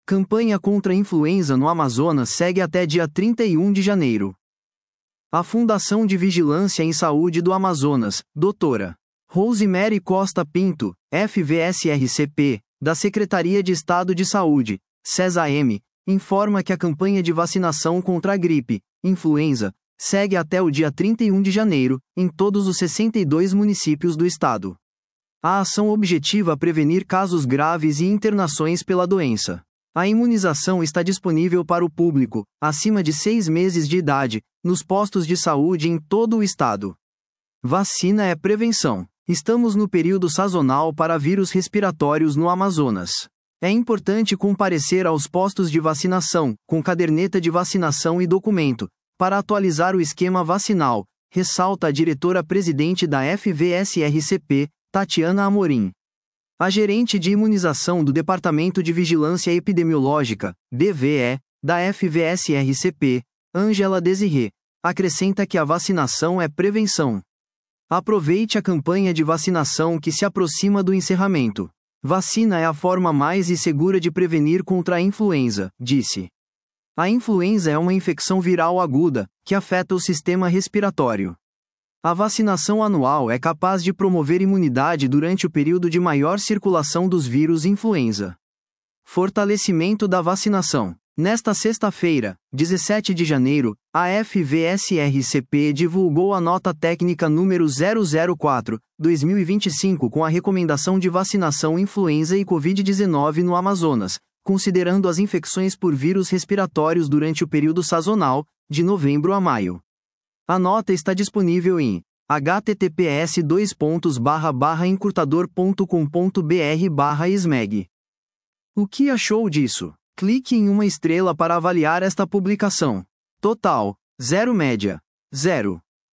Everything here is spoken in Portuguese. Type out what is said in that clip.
Campanha contra a influenza no Amazonas segue até dia 31 de janeiro. A Fundação de Vigilância em Saúde do Amazonas, Dra. Rosemary Costa Pinto, FVSRCP, da Secretaria de Estado de Saúde, SESAM, informa que a campanha de vacinação contra a gripe, influenza, segue até o dia 31 de janeiro, em todos os 62 municípios do estado. A ação objetiva prevenir casos graves e internações pela doença. A imunização está disponível para o público, acima de 6 meses de idade, nos postos de saúde em todo o estado. Vacina é prevenção. Estamos no período sazonal para vírus respiratórios no Amazonas. É importante comparecer aos postos de vacinação, com caderneta de vacinação e documento, para atualizar o esquema vacinal, ressalta a diretora-presidente da FVSRCP, Tatiana Amorim. A gerente de imunização do Departamento de Vigilância Epidemiológica, DVE, da FVSRCP, Ângela Desirê, acrescenta que a vacinação é prevenção. Aproveite a campanha de vacinação que se aproxima do encerramento. Vacina é a forma mais segura de prevenir contra a influenza, disse. A influenza é uma infecção viral aguda, que afeta o sistema respiratório. A vacinação anual é capaz de promover imunidade durante o período de maior circulação dos vírus influenza. Fortalecimento da vacinação. Nesta sexta-feira, 17 de janeiro, a FVSRCP divulgou a nota técnica número 004/2025 com a recomendação de vacinação influenza e Covid-19 no Amazonas, considerando as infecções por vírus respiratórios durante o período sazonal, de novembro a maio. A nota está disponível em https://encurtador.com.br/smeg. O que achou disso? Clique em uma estrela para avaliar esta publicação. Total: 0 média. 0.